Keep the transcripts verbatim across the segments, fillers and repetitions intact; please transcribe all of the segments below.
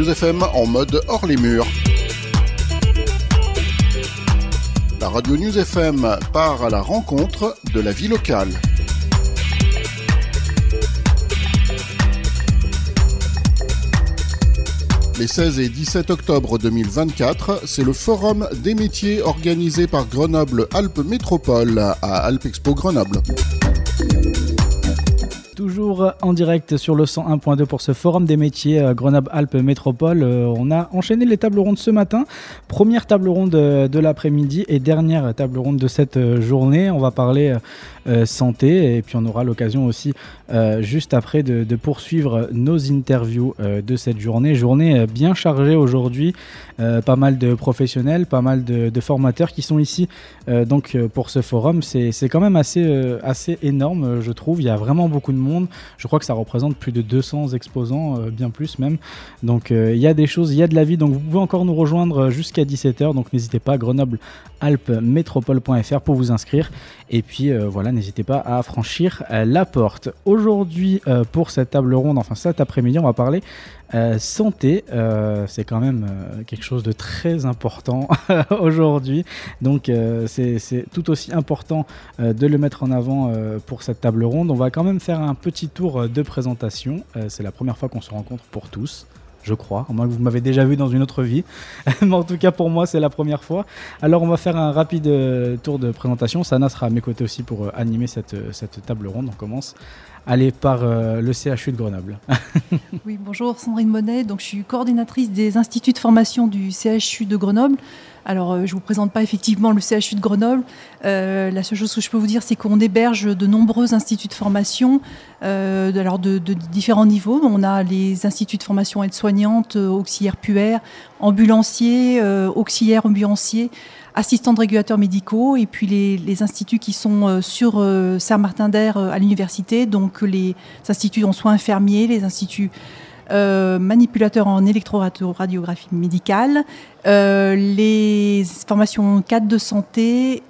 News F M en mode hors les murs. La Radio News F M part à la rencontre de la vie locale. Les seize et dix-sept octobre deux mille vingt-quatre, c'est le Forum des métiers organisé par Grenoble Alpes Métropole à Alpexpo Grenoble. Toujours en direct sur le cent un point deux pour ce Forum des métiers Grenoble-Alpes Métropole. Euh, on a enchaîné les tables rondes ce matin. Première table ronde de, de l'après-midi et dernière table ronde de cette journée. On va parler euh, santé et puis on aura l'occasion aussi euh, juste après de, de poursuivre nos interviews euh, de cette journée. Journée bien chargée aujourd'hui. Euh, pas mal de professionnels, pas mal de, de formateurs qui sont ici euh, donc pour ce forum. C'est, c'est quand même assez, euh, assez énorme, je trouve. Il y a vraiment beaucoup de monde. Je crois que ça représente plus de deux cents exposants, euh, bien plus même. Donc euh, il y a des choses, il y a de la vie. Donc vous pouvez encore nous rejoindre jusqu'à dix-sept heures. Donc n'hésitez pas, grenoble alpes métropole point f r pour vous inscrire. Et puis euh, voilà, n'hésitez pas à franchir euh, la porte. Aujourd'hui, euh, pour cette table ronde, enfin cet après-midi, on va parler Euh, santé, euh, c'est quand même euh, quelque chose de très important aujourd'hui, donc euh, c'est, c'est tout aussi important euh, de le mettre en avant euh, pour cette table ronde. On va quand même faire un petit tour de présentation, euh, c'est la première fois qu'on se rencontre pour tous, je crois, à moins que vous m'avez déjà vu dans une autre vie, mais en tout cas pour moi c'est la première fois. Alors on va faire un rapide euh, tour de présentation. Sana sera à mes côtés aussi pour euh, animer cette, cette table ronde. On commence Allez, par euh, le C H U de Grenoble. Oui, bonjour, Sandrine Monet. Donc, je suis coordinatrice des instituts de formation du C H U de Grenoble. Alors, euh, je ne vous présente pas effectivement le C H U de Grenoble. Euh, la seule chose que je peux vous dire, c'est qu'on héberge de nombreux instituts de formation euh, de, alors de, de différents niveaux. On a les instituts de formation aide-soignante, euh, auxiliaires puères, ambulanciers, euh, auxiliaires ambulanciers, assistants de régulateurs médicaux, et puis les, les instituts qui sont euh, sur euh, Saint-Martin-d'Air euh, à l'université, donc les instituts en soins infirmiers, les instituts euh, manipulateurs en électroradiographie médicale, euh, les formations cadres de santé,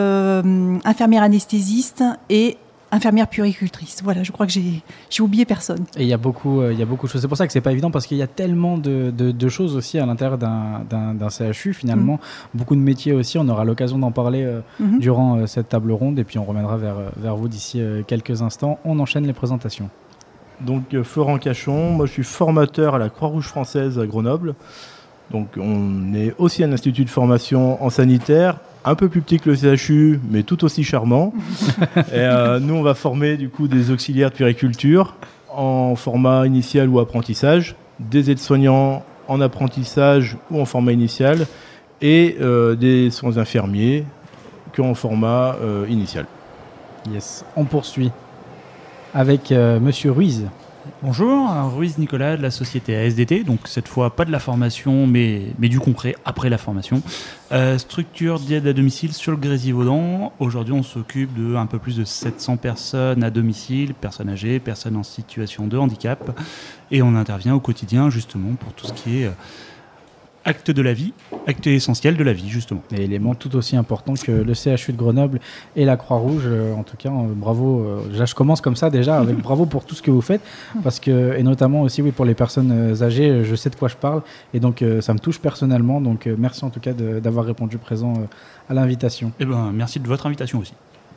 euh, infirmières anesthésistes et infirmière puéricultrice. Voilà, je crois que j'ai, j'ai oublié personne. Et il y a beaucoup, euh, il y a beaucoup de choses. C'est pour ça que c'est pas évident, parce qu'il y a tellement de, de, de choses aussi à l'intérieur d'un, d'un, d'un C H U finalement. Mmh. Beaucoup de métiers aussi. On aura l'occasion d'en parler euh, mmh. durant euh, cette table ronde, et puis on reviendra vers, vers vous d'ici euh, quelques instants. On enchaîne les présentations. Donc euh, Florent Cachon, moi je suis formateur à la Croix-Rouge française à Grenoble. Donc on est aussi un institut de formation en sanitaire, un peu plus petit que le C H U, mais tout aussi charmant. Et euh, nous, on va former du coup des auxiliaires de puériculture en format initial ou apprentissage, des aides-soignants en apprentissage ou en format initial, et euh, des soins infirmiers qu'en format euh, initial. Yes, on poursuit avec euh, Monsieur Ruiz. Bonjour, Ruiz Nicolas de la société A S D T, donc cette fois pas de la formation mais, mais du concret après la formation. Euh, structure d'aide à domicile sur le Grésivaudan. Aujourd'hui on s'occupe de un peu plus de sept cents personnes à domicile, personnes âgées, personnes en situation de handicap, et on intervient au quotidien justement pour tout ce qui est euh, acte de la vie, acte essentiel de la vie justement. Et élément tout aussi important que le C H U de Grenoble et la Croix-Rouge. Euh, en tout cas, euh, bravo. Euh, déjà, je commence comme ça déjà avec bravo pour tout ce que vous faites, parce que, et notamment aussi oui, pour les personnes euh, âgées, je sais de quoi je parle, et donc euh, ça me touche personnellement. Donc euh, merci en tout cas de, d'avoir répondu présent euh, à l'invitation. Eh ben, merci de votre invitation aussi.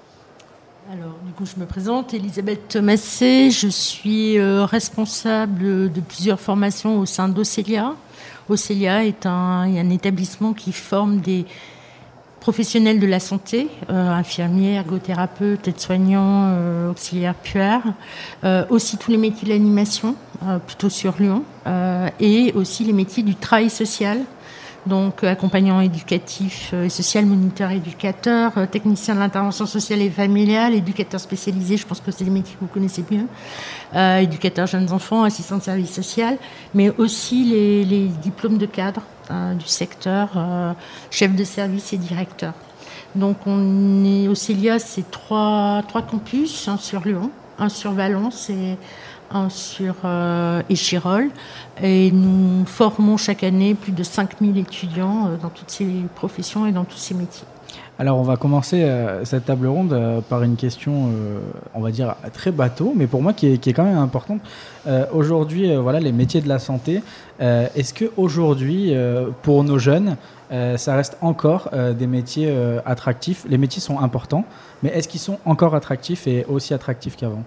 Alors, du coup, je me présente, Elisabeth Thomassé. Je suis euh, responsable de plusieurs formations au sein d'Océlia. Océlia est un, un établissement qui forme des professionnels de la santé, euh, infirmiers, ergothérapeutes, aides-soignants, euh, auxiliaires puères, euh, aussi tous les métiers de l'animation, euh, plutôt sur Lyon, euh, et aussi les métiers du travail social. Donc, accompagnant éducatif et social, moniteur éducateur, technicien de l'intervention sociale et familiale, éducateur spécialisé, je pense que c'est des métiers que vous connaissez mieux, euh, éducateur jeunes enfants, assistant de service social, mais aussi les, les diplômes de cadre euh, du secteur, euh, chef de service et directeur. Donc, on est au Célia, c'est trois, trois campus, un sur Lyon, un sur Valence et un sur euh, Échirolles, et nous formons chaque année plus de cinq mille étudiants euh, dans toutes ces professions et dans tous ces métiers. Alors on va commencer euh, cette table ronde euh, par une question, euh, on va dire très bateau, mais pour moi qui est, qui est quand même importante. Euh, aujourd'hui, euh, voilà, les métiers de la santé, euh, est-ce que aujourd'hui, euh, pour nos jeunes, euh, ça reste encore euh, des métiers euh, attractifs? Les métiers sont importants, mais est-ce qu'ils sont encore attractifs et aussi attractifs qu'avant?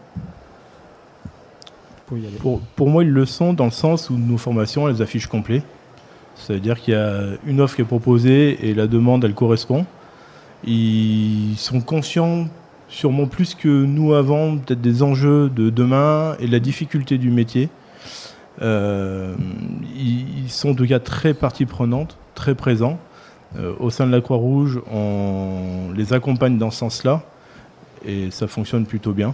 Pour, y aller. Pour, pour moi, ils le sont dans le sens où nos formations, elles affichent complet. C'est-à-dire qu'il y a une offre qui est proposée et la demande, elle correspond. Ils sont conscients, sûrement plus que nous avant, peut-être des enjeux de demain et de la difficulté du métier. Euh, ils sont en tout cas très partie prenante, très présents. Euh, au sein de la Croix-Rouge, on les accompagne dans ce sens-là et ça fonctionne plutôt bien.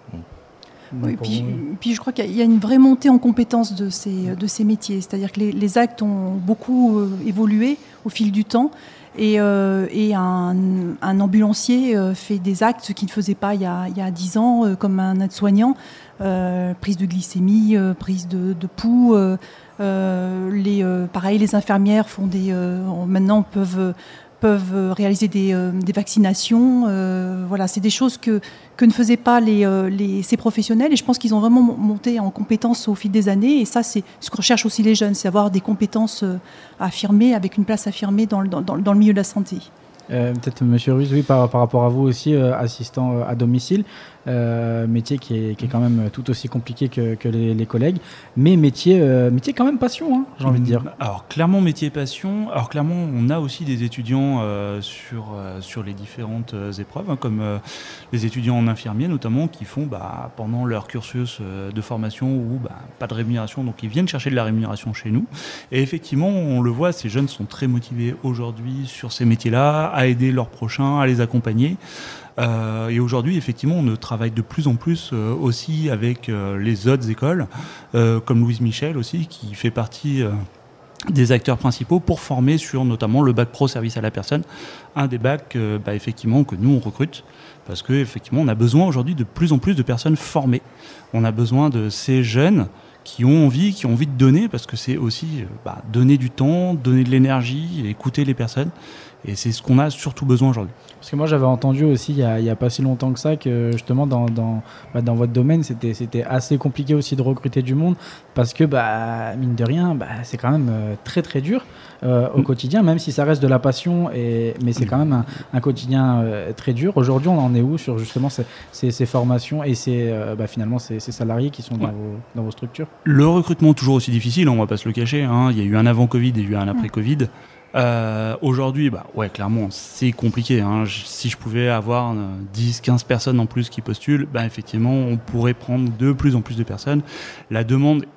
Oui, puis, puis je crois qu'il y a une vraie montée en compétences de ces, de ces métiers. C'est-à-dire que les, les actes ont beaucoup euh, évolué au fil du temps. Et, euh, et un, un ambulancier euh, fait des actes qu'il ne faisait pas il y a, il y a dix ans, euh, comme un aide-soignant. Euh, prise de glycémie, euh, prise de, de pouls. Euh, euh, les, euh, pareil, les infirmières font des, euh, maintenant peuvent... peuvent réaliser des, euh, des vaccinations. Euh, voilà, c'est des choses que, que ne faisaient pas les, euh, les, ces professionnels. Et je pense qu'ils ont vraiment monté en compétences au fil des années. Et ça, c'est ce que recherchent aussi les jeunes, c'est avoir des compétences euh, affirmées, avec une place affirmée dans le, dans, dans le milieu de la santé. Euh, peut-être Monsieur Ruiz, oui, par, par rapport à vous aussi, euh, assistant euh, à domicile, euh, métier qui est, qui est quand même tout aussi compliqué que, que les, les collègues, mais métier, euh, métier quand même passion, hein, j'ai envie de dire. Alors clairement métier passion, alors clairement on a aussi des étudiants euh, sur, euh, sur les différentes euh, épreuves, hein, comme euh, les étudiants en infirmier notamment, qui font bah, pendant leur cursus euh, de formation ou bah, pas de rémunération, donc ils viennent chercher de la rémunération chez nous. Et effectivement, on le voit, ces jeunes sont très motivés aujourd'hui sur ces métiers-là, à aider leurs prochains, à les accompagner. Euh, et aujourd'hui, effectivement, on travaille de plus en plus euh, aussi avec euh, les autres écoles, euh, comme Louise Michel aussi, qui fait partie euh, des acteurs principaux pour former sur notamment le bac pro service à la personne, un des bacs euh, bah, effectivement que nous on recrute, parce que effectivement, on a besoin aujourd'hui de plus en plus de personnes formées. On a besoin de ces jeunes qui ont envie, qui ont envie de donner, parce que c'est aussi euh, bah, donner du temps, donner de l'énergie, écouter les personnes. Et c'est ce qu'on a surtout besoin aujourd'hui. Parce que moi, j'avais entendu aussi, il n'y a, a pas si longtemps que ça, que justement, dans, dans, bah, dans votre domaine, c'était, c'était assez compliqué aussi de recruter du monde, parce que, bah, mine de rien, bah, c'est quand même euh, très, très dur euh, au mmh. quotidien, même si ça reste de la passion, et, mais c'est quand même un, un quotidien euh, très dur. Aujourd'hui, on en est où sur justement ces, ces, ces formations et ces, euh, bah, finalement ces, ces salariés qui sont ouais. dans, vos, dans vos structures? Le recrutement est toujours aussi difficile, on ne va pas se le cacher. Hein. Il y a eu un avant-Covid et il y a eu un après-Covid. Mmh. Euh, aujourd'hui, bah, ouais, clairement, c'est compliqué. Hein. Je, si je pouvais avoir euh, dix, quinze personnes en plus qui postulent, bah, effectivement, on pourrait prendre de plus en plus de personnes. La demande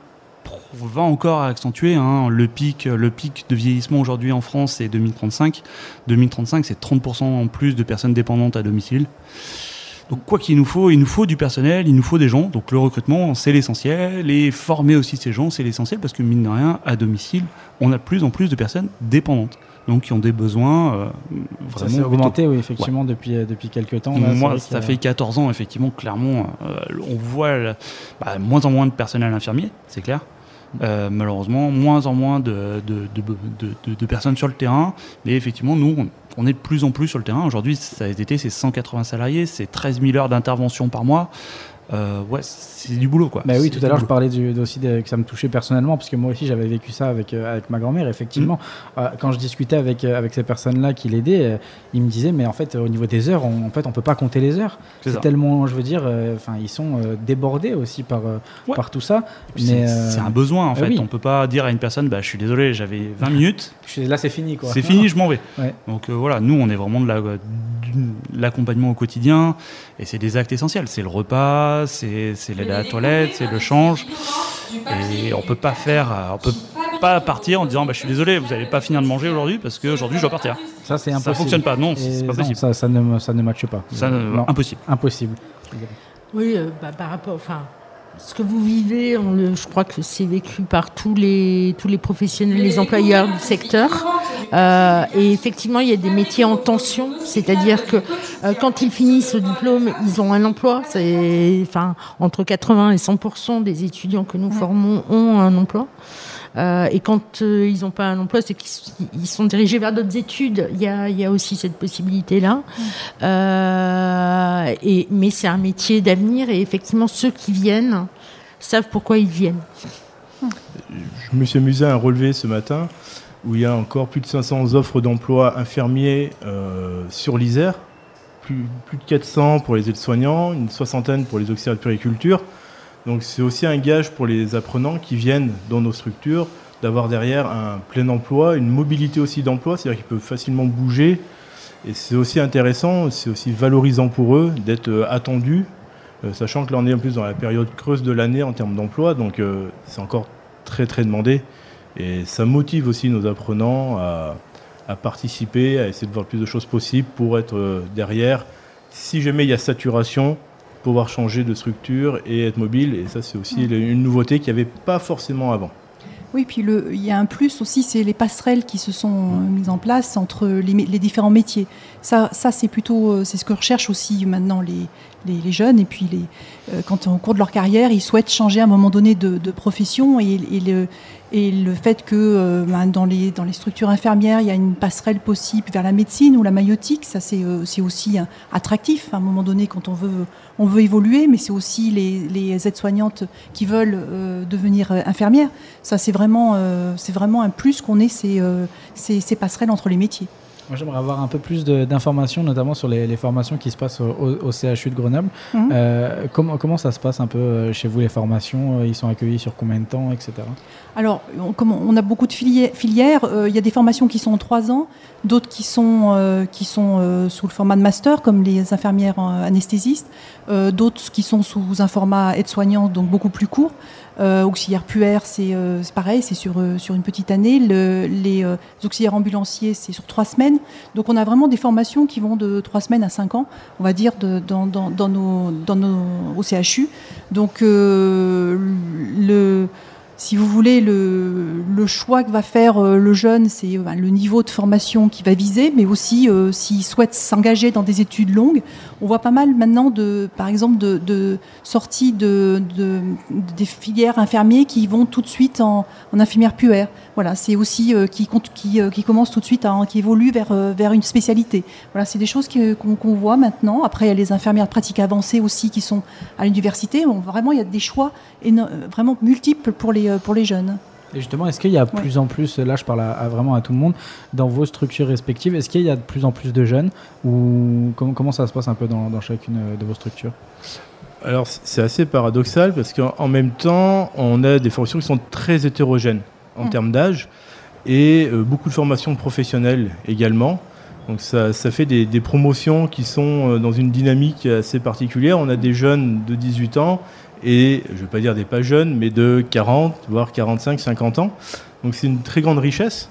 va encore accentuer. Hein. Le pic, le pic de vieillissement aujourd'hui en France, c'est deux mille trente-cinq. deux mille trente-cinq, c'est trente pour cent en plus de personnes dépendantes à domicile. Donc quoi qu'il nous faut, il nous faut du personnel, il nous faut des gens. Donc le recrutement, c'est l'essentiel. Et former aussi ces gens, c'est l'essentiel, parce que mine de rien, à domicile, on a de plus en plus de personnes dépendantes. Donc qui ont des besoins euh, vraiment... Ça s'est augmenté, oui, effectivement, ouais. depuis, euh, depuis quelques temps. Là, Moi, ça fait quatorze ans, effectivement, clairement, euh, on voit le, bah, moins en moins de personnel infirmier, c'est clair. Euh, malheureusement, moins en moins de, de, de, de, de, de personnes sur le terrain. Mais effectivement, nous, on, on est de plus en plus sur le terrain. Aujourd'hui, cet été, c'est cent quatre-vingts salariés, c'est treize mille heures d'intervention par mois. Euh, ouais, c'est du boulot, quoi. Bah oui, c'est tout à l'heure, je parlais du, aussi de, que ça me touchait personnellement, parce que moi aussi, j'avais vécu ça avec, euh, avec ma grand-mère. Effectivement, mmh. euh, quand je discutais avec, euh, avec ces personnes-là qui l'aidaient, euh, ils me disaient, mais en fait, au niveau des heures, on, en fait, on peut pas compter les heures. C'est, c'est tellement, je veux dire, enfin, euh, ils sont euh, débordés aussi par, euh, ouais. par tout ça. Mais c'est, euh... c'est un besoin, en fait. Euh, oui. On peut pas dire à une personne, bah, je suis désolé, j'avais vingt minutes. Là, c'est fini, quoi. C'est fini, je m'en vais. Ouais. Donc euh, voilà, nous, on est vraiment de, la, de l'accompagnement au quotidien, et c'est des actes essentiels. C'est le repas, c'est, c'est l'aide à la toilette, c'est le change, et on peut pas faire, on peut pas partir en disant bah, je suis désolé, vous n'allez pas finir de manger aujourd'hui parce qu'aujourd'hui je dois partir. Ça c'est impossible. Ça fonctionne pas, non, c'est pas possible. Non, ça, ça ne ça ne matche pas. Ça, non, impossible. Impossible. Oui, euh, bah, par rapport, enfin, ce que vous vivez, on le, je crois que c'est vécu par tous les, tous les professionnels, les employeurs du secteur. Euh, et effectivement, il y a des métiers en tension, c'est-à-dire que euh, quand ils finissent le diplôme, ils ont un emploi. C'est, enfin, entre quatre-vingts et cent pour cent des étudiants que nous formons ont un emploi. Euh, et quand euh, ils n'ont pas un emploi, c'est qu'ils sont dirigés vers d'autres études. Il y a, il y a aussi cette possibilité-là. Euh, et, mais c'est un métier d'avenir et effectivement, ceux qui viennent savent pourquoi ils viennent. Je me suis amusé à un relevé ce matin où il y a encore plus de cinq cents offres d'emploi infirmiers euh, sur l'Isère, plus, plus de quatre cents pour les aides-soignants, une soixantaine pour les auxiliaires de puériculture. Donc c'est aussi un gage pour les apprenants qui viennent dans nos structures d'avoir derrière un plein emploi, une mobilité aussi d'emploi, c'est-à-dire qu'ils peuvent facilement bouger. Et c'est aussi intéressant, c'est aussi valorisant pour eux d'être attendus, euh, sachant que là on est en plus dans la période creuse de l'année en termes d'emploi, donc euh, c'est encore très très demandé. Et ça motive aussi nos apprenants à, à participer, à essayer de voir le plus de choses possibles pour être euh, derrière. Si jamais il y a saturation, pouvoir changer de structure et être mobile. Et ça, c'est aussi mmh. une nouveauté qu'il n'y avait pas forcément avant. Oui, puis le, il y a un plus aussi, c'est les passerelles qui se sont mises en place entre les, les différents métiers. Ça, ça c'est plutôt, c'est ce que recherchent aussi maintenant les, les, les jeunes. Et puis, les, euh, quand au cours de leur carrière, ils souhaitent changer à un moment donné de, de profession. Et, et, le, et le fait que euh, ben, dans, les, dans les structures infirmières, il y a une passerelle possible vers la médecine ou la maïotique, ça c'est, euh, c'est aussi euh, attractif à un moment donné quand on veut, on veut évoluer. Mais c'est aussi les, les aides-soignantes qui veulent euh, devenir euh, infirmières. Ça, c'est vraiment, euh, c'est vraiment un plus qu'on ait ces, euh, ces, ces passerelles entre les métiers. Moi, j'aimerais avoir un peu plus de, d'informations, notamment sur les, les formations qui se passent au, au C H U de Grenoble. Mmh. Euh, comment, comment ça se passe un peu chez vous, les formations? Ils sont accueillis sur combien de temps, et cetera. Alors, on, comme on a beaucoup de filières, filières euh, il y a des formations qui sont en trois ans, d'autres qui sont, euh, qui sont euh, sous le format de master, comme les infirmières euh, anesthésistes, euh, d'autres qui sont sous un format aide-soignant, donc beaucoup plus court. Euh, auxiliaires puères, c'est, euh, c'est pareil, c'est sur, euh, sur une petite année. Le, les euh, auxiliaires ambulanciers, c'est sur trois semaines. Donc on a vraiment des formations qui vont de trois semaines à cinq ans, on va dire, de, dans, dans, dans nos, dans nos, au C H U. Donc euh, le... Si vous voulez, le, le choix que va faire euh, le jeune, c'est euh, le niveau de formation qu'il va viser, mais aussi euh, s'il souhaite s'engager dans des études longues. On voit pas mal maintenant, de, par exemple, de, de sorties de, de, des filières infirmiers qui vont tout de suite en, en infirmière puère. Voilà, c'est aussi euh, qui, qui, euh, qui commence tout de suite, à, qui évolue vers, euh, vers une spécialité. Voilà, c'est des choses qui, qu'on, qu'on voit maintenant. Après, il y a les infirmières de pratique avancée aussi qui sont à l'université. Bon, vraiment, il y a des choix éno- vraiment multiples pour les pour les jeunes. Et justement, est-ce qu'il y a de ouais. plus en plus, là je parle à, à vraiment à tout le monde, dans vos structures respectives, est-ce qu'il y a de plus en plus de jeunes ou comment, comment ça se passe un peu dans, dans chacune de vos structures? Alors c'est assez paradoxal parce qu'en même temps, on a des formations qui sont très hétérogènes en mmh. termes d'âge et euh, beaucoup de formations professionnelles également. Donc ça, ça fait des, des promotions qui sont dans une dynamique assez particulière. On a des jeunes de dix-huit ans et, je ne vais pas dire des pas jeunes, mais de quarante, voire quarante-cinq, cinquante ans. Donc c'est une très grande richesse.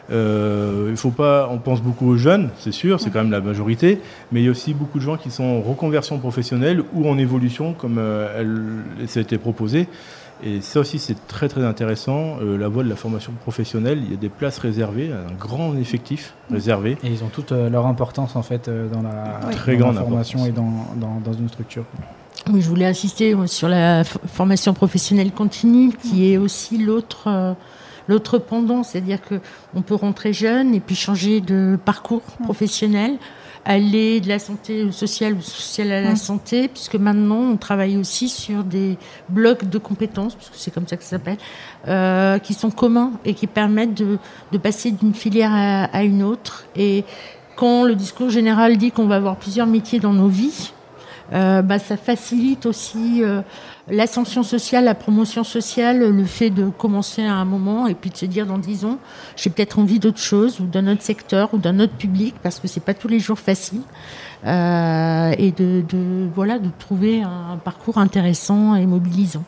Euh, il faut pas, on pense beaucoup aux jeunes, c'est sûr, c'est quand même la majorité, mais il y a aussi beaucoup de gens qui sont en reconversion professionnelle ou en évolution, comme euh, elle, ça a été proposé. Et ça aussi, c'est très très intéressant. Euh, la voie de la formation professionnelle, il y a des places réservées, un grand effectif réservé. Et ils ont toute euh, leur importance en fait euh, dans la, oui. très dans grande la formation importance. Et dans, dans, dans une structure. Oui, je voulais insister sur la f- formation professionnelle continue, qui est aussi l'autre, euh, l'autre pendant, c'est-à-dire qu'on peut rentrer jeune et puis changer de parcours professionnel, aller de la santé sociale ou sociale à la mmh. santé, puisque maintenant on travaille aussi sur des blocs de compétences, puisque c'est comme ça que ça s'appelle, euh, qui sont communs et qui permettent de, de passer d'une filière à, à une autre. Et quand le discours général dit qu'on va avoir plusieurs métiers dans nos vies, Euh, bah, ça facilite aussi euh, l'ascension sociale, la promotion sociale, le fait de commencer à un moment et puis de se dire dans dix ans, j'ai peut-être envie d'autre chose ou d'un autre secteur ou d'un autre public, parce que c'est pas tous les jours facile, euh, et de, de, voilà, de trouver un parcours intéressant et mobilisant.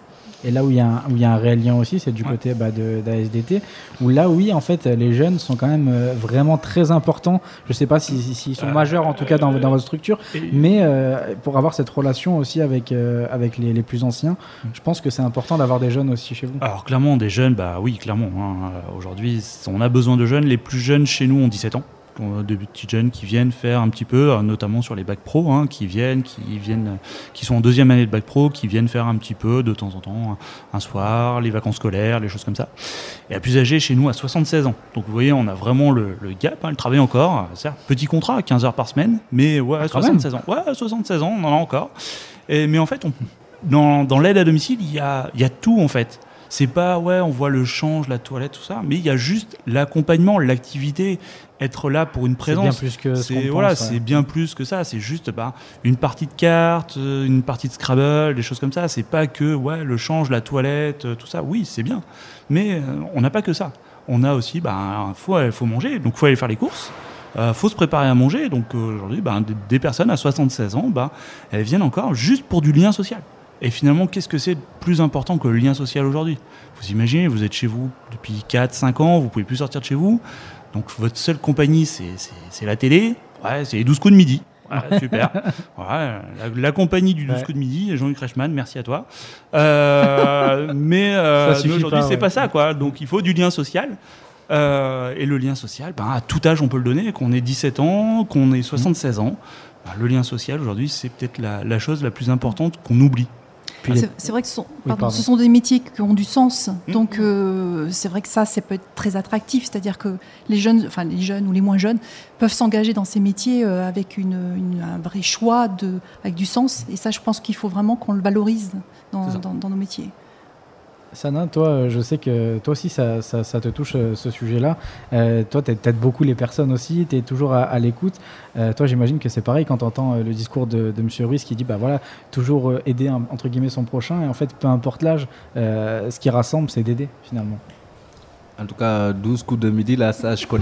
Et là où il y a un, où il y a un réel lien aussi, c'est du ouais. côté bah, de d'A S D T, où là, oui, en fait, les jeunes sont quand même euh, vraiment très importants. Je ne sais pas s'ils si, si sont euh, majeurs, en tout cas, dans, dans votre structure, et... mais euh, pour avoir cette relation aussi avec, euh, avec les, les plus anciens, je pense que c'est important d'avoir des jeunes aussi chez vous. Alors, clairement, des jeunes, bah oui, clairement. Hein. Aujourd'hui, on a besoin de jeunes. Les plus jeunes chez nous ont dix-sept ans. De petits jeunes qui viennent faire un petit peu, notamment sur les bacs pro, hein, qui viennent, qui viennent, qui sont en deuxième année de bac pro, qui viennent faire un petit peu de temps en temps, un soir, les vacances scolaires, les choses comme ça. Et la plus âgée chez nous à soixante-seize ans. Donc vous voyez, on a vraiment le, le gap, hein, le travail encore. Certes, petit contrat, quinze heures par semaine, mais ouais, ah, soixante-seize ans. Ouais, soixante-seize ans, on en a encore. Et, mais en fait, on, dans, dans l'aide à domicile, il y a, il y a tout en fait. C'est pas, ouais, on voit le change, la toilette, tout ça, mais il y a juste l'accompagnement, l'activité, être là pour une présence. C'est bien plus que ce c'est, qu'on voilà, pense, ouais. c'est bien plus que ça. C'est juste bah, une partie de cartes, une partie de Scrabble, des choses comme ça. C'est pas que ouais, le change, la toilette, tout ça. Oui, c'est bien. Mais euh, on n'a pas que ça. On a aussi, bah, faut, faut manger, donc faut aller faire les courses. Euh, faut se préparer à manger. Donc euh, aujourd'hui, bah, des, des personnes à soixante-seize ans, bah, elles viennent encore juste pour du lien social. Et finalement, qu'est-ce que c'est de plus important que le lien social aujourd'hui ? Vous imaginez, vous êtes chez vous depuis quatre cinq ans, vous pouvez plus sortir de chez vous. Donc votre seule compagnie, c'est, c'est, c'est la télé. Ouais, c'est les douze coups de midi. Ouais, super. Ouais, la, la compagnie du douze ouais. coups de midi, Jean-Luc Reichmann, merci à toi. Euh, mais, euh, mais aujourd'hui, pas, c'est ouais. pas ça, quoi. Donc il faut du lien social. Euh, et le lien social, ben, à tout âge, on peut le donner. Qu'on ait dix-sept ans, qu'on ait soixante-seize ans. Ben, le lien social, aujourd'hui, c'est peut-être la, la chose la plus importante qu'on oublie. Ah, c'est, c'est vrai que ce sont, pardon, oui, ce sont des métiers qui ont du sens, mmh. donc euh, c'est vrai que ça, ça peut être très attractif, c'est-à-dire que les jeunes, enfin les jeunes ou les moins jeunes peuvent s'engager dans ces métiers euh, avec une, une, un vrai choix, de, avec du sens, et ça, je pense qu'il faut vraiment qu'on le valorise dans, dans, dans nos métiers. Sana, toi, je sais que toi aussi, ça, ça, ça te touche ce sujet-là. Euh, toi, tu aides beaucoup les personnes aussi, tu es toujours à, à l'écoute. Euh, toi, j'imagine que c'est pareil quand tu entends le discours de, de M. Ruiz qui dit bah, voilà, toujours aider entre guillemets son prochain. Et en fait, peu importe l'âge, euh, ce qui rassemble, c'est d'aider finalement. En tout cas, douze coups de midi, là, ça, je connais.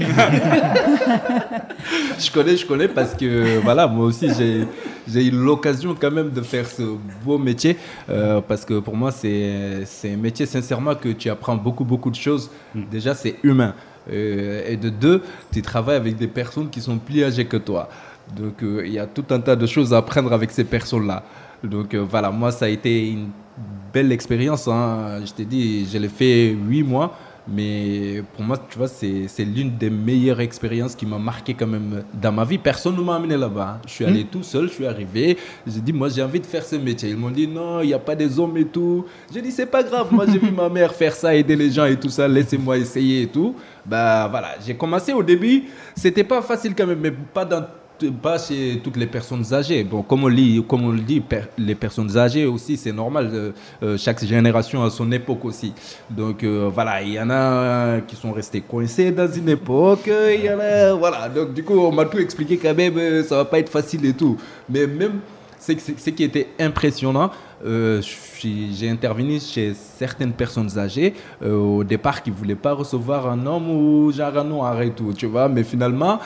je connais, je connais parce que, voilà, moi aussi, j'ai, j'ai eu l'occasion quand même de faire ce beau métier. Euh, parce que pour moi, c'est, c'est un métier, sincèrement, que tu apprends beaucoup, beaucoup de choses. Mm. Déjà, c'est humain. Euh, et de deux, tu travailles avec des personnes qui sont plus âgées que toi. Donc, il euh, y a tout un tas de choses à apprendre avec ces personnes-là. Donc, euh, voilà, moi, ça a été une belle expérience. Hein. Je t'ai dit, je l'ai fait huit mois. Mais pour moi, tu vois, c'est, c'est l'une des meilleures expériences qui m'a marqué quand même dans ma vie. Personne ne m'a amené là-bas. Je suis allé mmh. tout seul, je suis arrivé. J'ai dit, moi, j'ai envie de faire ce métier. Ils m'ont dit, non, il n'y a pas des hommes et tout. J'ai dit, c'est pas grave. Moi, j'ai vu ma mère faire ça, aider les gens et tout ça. Laissez-moi essayer et tout. Bah voilà, j'ai commencé au début. C'était pas facile quand même, mais pas dans pas chez toutes les personnes âgées. Bon, comme on, lit, comme on le dit, per, les personnes âgées aussi, c'est normal. Euh, euh, chaque génération a son époque aussi. Donc euh, voilà, il y en a qui sont restés coincés dans une époque. Il y en a, voilà. Donc du coup, on m'a tout expliqué quand même. Ça va pas être facile et tout. Mais même ce qui était impressionnant, euh, j'ai intervenu chez certaines personnes âgées euh, au départ qui ne voulaient pas recevoir un homme ou genre un noir et tout, tu vois. Mais finalement,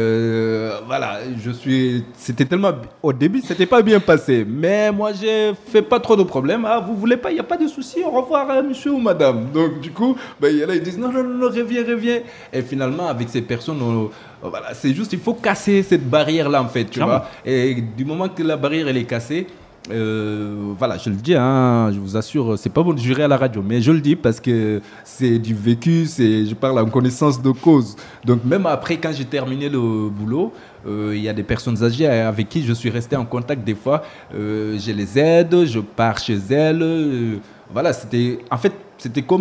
euh, voilà, je suis. C'était tellement. Au début, c'était pas bien passé. Mais moi, j'ai fait pas trop de problèmes. Ah, vous voulez pas, il n'y a pas de souci, au revoir, hein, monsieur ou madame. Donc, du coup, ben, il y en a, ils disent non, non, non, reviens, reviens. Et finalement, avec ces personnes, on, voilà, c'est juste, il faut casser cette barrière-là, en fait, tu Clairement. vois. Et du moment que la barrière, elle est cassée, Euh, voilà, je le dis, hein, je vous assure, c'est pas bon de jurer à la radio, mais je le dis parce que c'est du vécu, c'est, je parle en connaissance de cause. Donc même après, quand j'ai terminé le boulot, il euh, y a des personnes âgées avec qui je suis resté en contact des fois. Euh, je les aide, je pars chez elles. Euh, voilà, c'était, en fait, c'était comme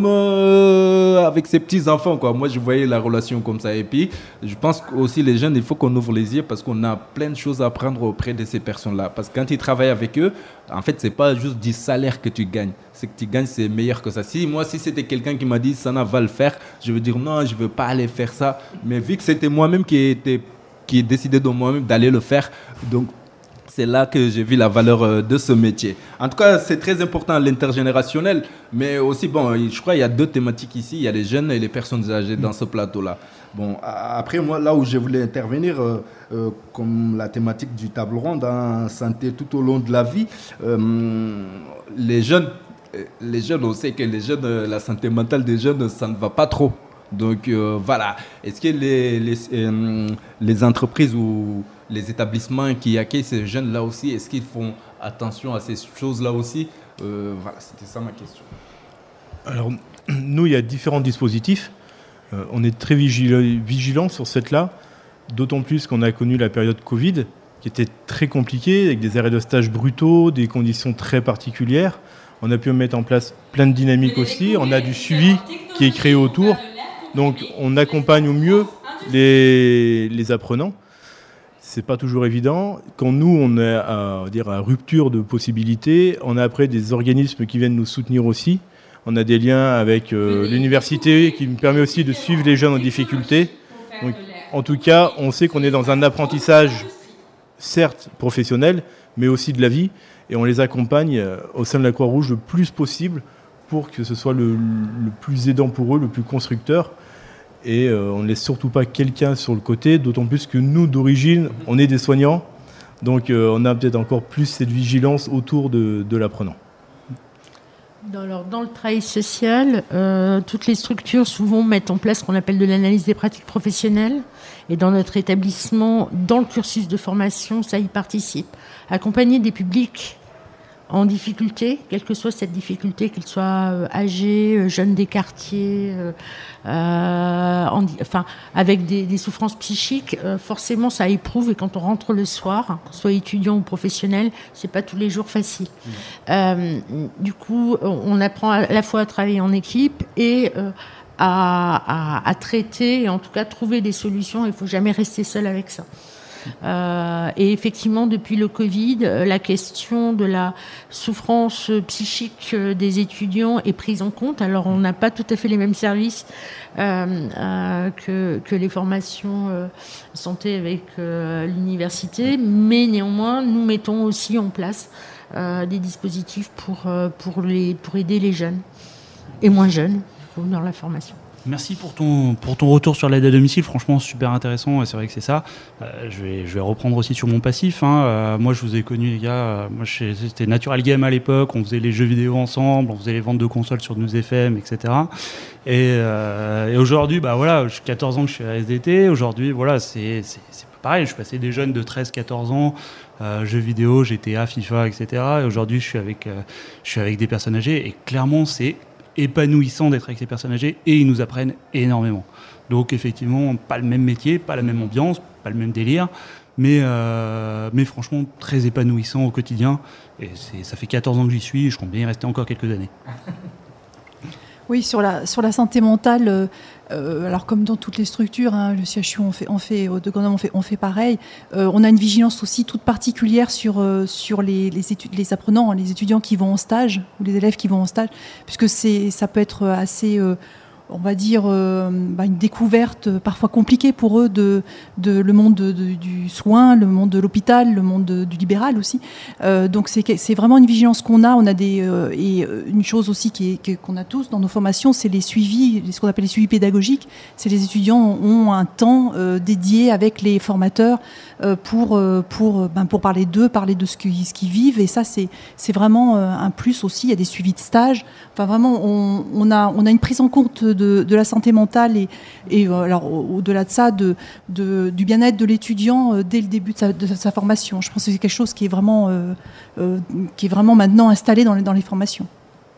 euh, avec ses petits-enfants, quoi. Moi, je voyais la relation comme ça. Et puis, je pense aussi les jeunes, il faut qu'on ouvre les yeux parce qu'on a plein de choses à apprendre auprès de ces personnes-là. Parce que quand tu travailles avec eux, en fait, c'est pas juste du salaire que tu gagnes. C'est que tu gagnes, c'est meilleur que ça. Si moi, si c'était quelqu'un qui m'a dit, Sana va le faire, je veux dire non, je veux pas aller faire ça. Mais vu que c'était moi-même qui était, qui ai décidé de moi-même d'aller le faire, donc c'est là que j'ai vu la valeur de ce métier. En tout cas, c'est très important l'intergénérationnel, mais aussi, bon, je crois qu'il y a deux thématiques ici. Il y a les jeunes et les personnes âgées dans ce plateau-là. Bon, après, moi, là où je voulais intervenir, euh, euh, comme la thématique du table ronde, en santé tout au long de la vie, euh, les jeunes, les jeunes, on sait que les jeunes, la santé mentale des jeunes, ça ne va pas trop. Donc euh, voilà, est-ce que les, les, euh, les entreprises ou les établissements qui accueillent ces jeunes-là aussi, est-ce qu'ils font attention à ces choses-là aussi? euh, Voilà, c'était ça ma question. Alors, nous, il y a différents dispositifs. Euh, on est très vigilants vigilant sur cette-là, d'autant plus qu'on a connu la période Covid, qui était très compliquée, avec des arrêts de stage brutaux, des conditions très particulières. On a pu mettre en place plein de dynamiques aussi. On a du suivi qui est créé autour. Donc, on accompagne au mieux les, les apprenants. C'est pas toujours évident. Quand nous, on est à, dire, à rupture de possibilités, on a après des organismes qui viennent nous soutenir aussi. On a des liens avec euh, l'université qui nous permet aussi de suivre les jeunes en difficulté. Donc, en tout cas, on sait qu'on est dans un apprentissage, certes professionnel, mais aussi de la vie. Et on les accompagne euh, au sein de la Croix-Rouge le plus possible pour que ce soit le, le plus aidant pour eux, le plus constructeur. Et euh, on ne laisse surtout pas quelqu'un sur le côté, d'autant plus que nous, d'origine, on est des soignants. Donc euh, on a peut-être encore plus cette vigilance autour de, de l'apprenant. Dans, alors, dans le travail social, euh, toutes les structures souvent mettent en place ce qu'on appelle de l'analyse des pratiques professionnelles. Et dans notre établissement, dans le cursus de formation, ça y participe. Accompagner des publics en difficulté, quelle que soit cette difficulté, qu'ils soient euh, âgés, euh, jeunes des quartiers, euh, euh, en, enfin, avec des, des souffrances psychiques, euh, forcément ça éprouve. Et quand on rentre le soir, qu'on soit étudiant ou professionnel, c'est pas tous les jours facile. Mmh. Euh, du coup, on apprend à la fois à travailler en équipe et euh, à, à, à traiter, et en tout cas trouver des solutions. Il faut jamais rester seul avec ça. Euh, et effectivement, depuis le Covid, la question de la souffrance psychique des étudiants est prise en compte. Alors, on n'a pas tout à fait les mêmes services euh, euh, que, que les formations euh, santé avec euh, l'université, mais néanmoins, nous mettons aussi en place euh, des dispositifs pour, euh, pour, les, pour aider les jeunes et moins jeunes dans la formation. Merci pour ton, pour ton retour sur l'aide à domicile, franchement super intéressant, c'est vrai que c'est ça. Euh, je, vais, je vais reprendre aussi sur mon passif. Hein. Euh, moi je vous ai connus les gars, euh, moi c'était Natural Game à l'époque, on faisait les jeux vidéo ensemble, on faisait les ventes de consoles sur News F M, et cetera. Et, euh, et aujourd'hui, bah voilà, j'ai quatorze ans que je suis à S D T, aujourd'hui voilà, c'est, c'est, c'est pareil, je suis passé des jeunes de treize quatorze ans, euh, jeux vidéo, G T A, FIFA, et cetera. Et aujourd'hui je suis avec, euh, je suis avec des personnes âgées et clairement c'est épanouissant d'être avec ces personnes âgées et ils nous apprennent énormément. Donc effectivement, pas le même métier, pas la même ambiance, pas le même délire, mais, euh, mais franchement très épanouissant au quotidien. Et c'est, ça fait quatorze ans que j'y suis et je compte bien y rester encore quelques années. Oui, sur la, sur la santé mentale, euh, euh, alors comme dans toutes les structures, hein, le C H U, on fait, on fait, de Grenoble, on fait, on fait pareil. Euh, on a une vigilance aussi toute particulière sur, euh, sur les, les, études, les apprenants, les étudiants qui vont en stage, ou les élèves qui vont en stage, puisque c'est, ça peut être assez... Euh, on va dire, euh, bah, une découverte parfois compliquée pour eux de, de le monde de, de, du soin, le monde de l'hôpital, le monde de, du libéral aussi. Euh, donc c'est, c'est vraiment une vigilance qu'on a. On a des, euh, et une chose aussi qui est, qu'on a tous dans nos formations, c'est les suivis, ce qu'on appelle les suivis pédagogiques. C'est les étudiants ont un temps euh, dédié avec les formateurs euh, pour, euh, pour, ben, pour parler d'eux, parler de ce qu'ils, ce qu'ils vivent. Et ça, c'est, c'est vraiment euh, un plus aussi. Il y a des suivis de stage. Enfin, vraiment, on, on, a, on a une prise en compte De, de la santé mentale et, et euh, alors au-delà de ça, de, de, du bien-être de l'étudiant euh, dès le début de sa, de sa formation. Je pense que c'est quelque chose qui est vraiment, euh, euh, qui est vraiment maintenant installé dans les, dans les formations.